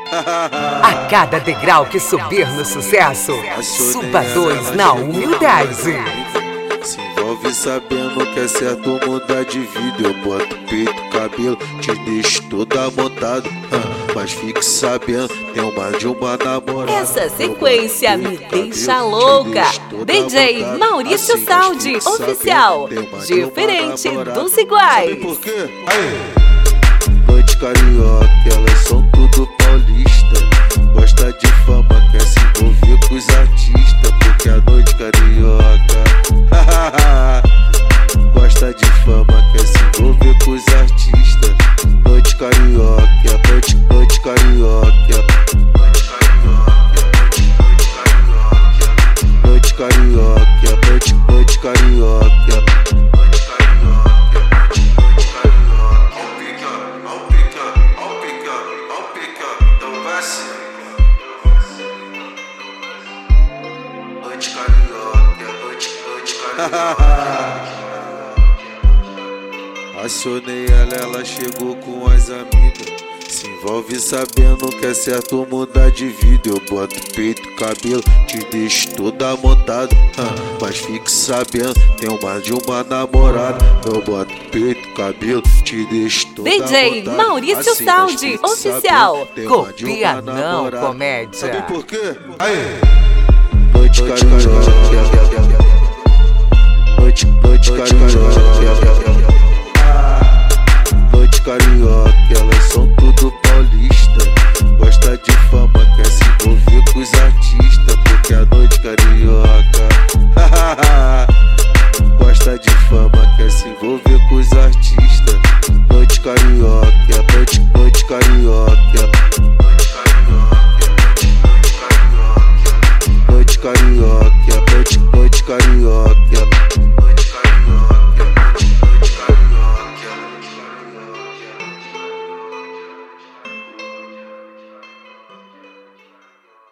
A cada degrau que subir no sucesso, suba 2 na humildade. Se envolve sabendo que é certo mudar de vida. Eu boto peito, cabelo, te deixo toda montada. Mas fique sabendo, tem mais de uma namorada. Essa sequência me deixa louca. DJ Maurício Saldi, oficial. Diferente dos iguais. Sabe por quê? Noite carioca, elas são tudo paulista. Gosta de fama, quer se envolver com os artistas. Porque a noite carioca gosta de fama, quer se envolver com os artistas. Noite carioca, noite carioca, noite carioca, noite carioca. Noite carioca. Acionei ela chegou com as amigas. Se envolve sabendo que é certo mudar de vida. Eu boto peito, cabelo, te deixo toda montada. Mas fique sabendo, tenho mais de uma namorada. Eu boto peito, cabelo, te deixo toda montada. DJ Maurício Assim, Saldi, oficial. Copia não, comédia. Sabe por quê? Noite carioca, noite carioca, noite carioca, elas são tudo paulista. Gosta de fama, quer se envolver com os artistas. Porque a noite carioca gosta de fama, quer se envolver com os artistas. Noite carioca, noite carioca, noite carioca, noite carioca.